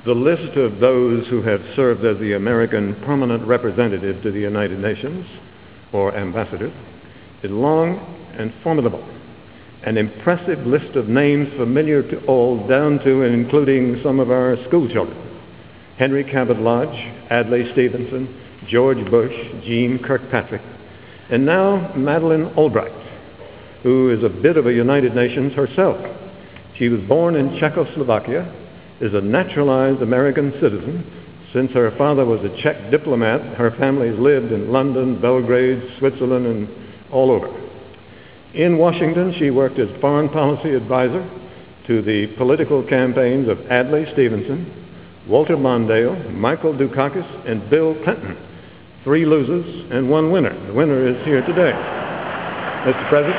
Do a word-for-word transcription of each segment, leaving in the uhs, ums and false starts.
the list of those who have served as the American permanent representative to the United Nations, or ambassadors, is long and formidable. An impressive list of names familiar to all, down to and including some of our school children. Henry Cabot Lodge, Adlai Stevenson, George Bush, Jeane Kirkpatrick, and now Madeleine Albright, who is a bit of a United Nations herself. She was born in Czechoslovakia, is a naturalized American citizen. Since her father was a Czech diplomat, her family has lived in London, Belgrade, Switzerland, and all over. In Washington, she worked as foreign policy advisor to the political campaigns of Adlai Stevenson, Walter Mondale, Michael Dukakis, and Bill Clinton. Three losers and one winner. The winner is here today. Mister President.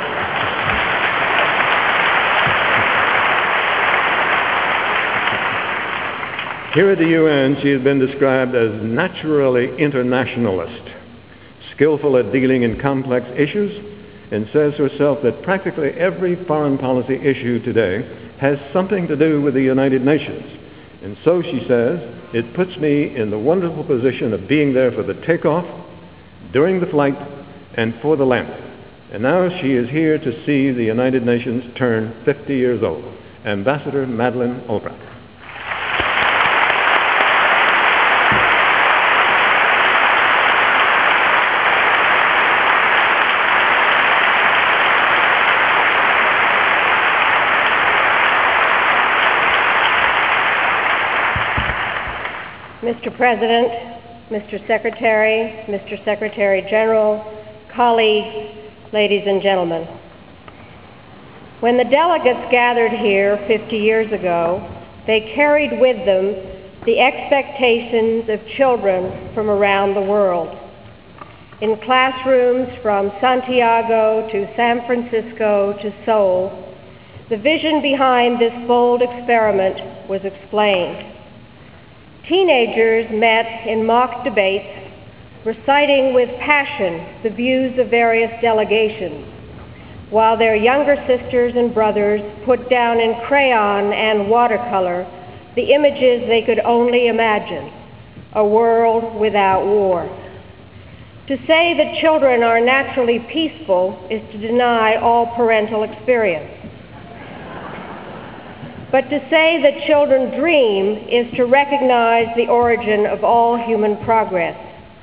Here at the U N, she has been described as naturally internationalist, skillful at dealing in complex issues, and says herself that practically every foreign policy issue today has something to do with the United Nations. And so she says, it puts me in the wonderful position of being there for the takeoff, during the flight, and for the landing. And now she is here to see the United Nations turn fifty years old. Ambassador Madeleine Albright. Mister President, Mister Secretary, Mister Secretary General, colleagues, ladies and gentlemen. When the delegates gathered here fifty years ago, they carried with them the expectations of children from around the world. In classrooms from Santiago to San Francisco to Seoul, the vision behind this bold experiment was explained. Teenagers met in mock debates, reciting with passion the views of various delegations, while their younger sisters and brothers put down in crayon and watercolor the images they could only imagine, a world without war. To say that children are naturally peaceful is to deny all parental experience. But to say that children dream is to recognize the origin of all human progress.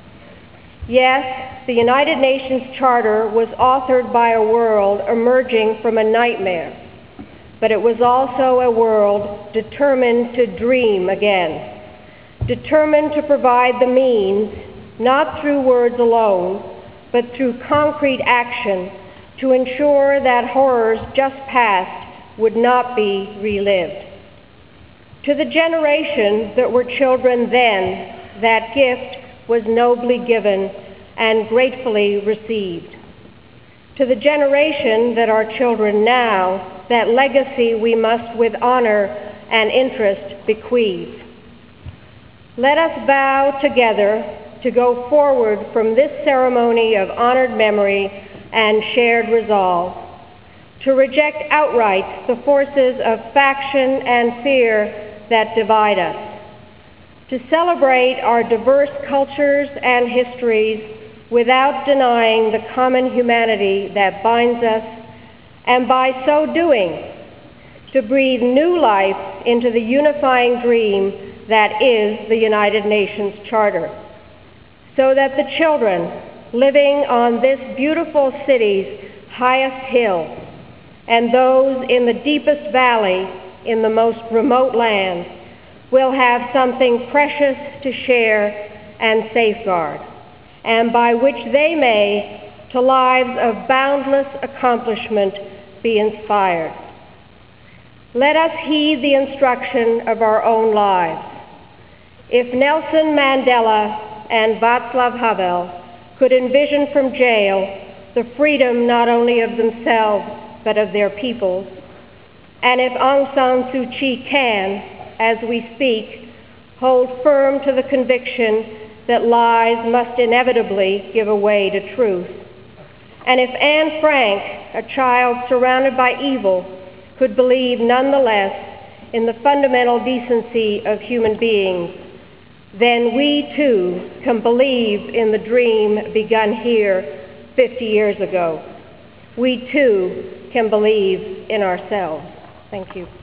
Yes, the United Nations Charter was authored by a world emerging from a nightmare, but it was also a world determined to dream again, determined to provide the means, not through words alone, but through concrete action, to ensure that horrors just past would not be relived. To the generation that were children then, that gift was nobly given and gratefully received. To the generation that are children now, that legacy we must with honor and interest bequeath. Let us vow together to go forward from this ceremony of honored memory and shared resolve, to reject outright the forces of faction and fear that divide us, to celebrate our diverse cultures and histories without denying the common humanity that binds us, and by so doing, to breathe new life into the unifying dream that is the United Nations Charter, so that the children living on this beautiful city's highest hill and those in the deepest valley in the most remote land will have something precious to share and safeguard, and by which they may, to lives of boundless accomplishment, be inspired. Let us heed the instruction of our own lives. If Nelson Mandela and Václav Havel could envision from jail the freedom not only of themselves, but of their peoples, and if Aung San Suu Kyi can, as we speak, hold firm to the conviction that lies must inevitably give way to truth, and if Anne Frank, a child surrounded by evil, could believe nonetheless in the fundamental decency of human beings, then we too can believe in the dream begun here fifty years ago. We too can believe in ourselves. Thank you.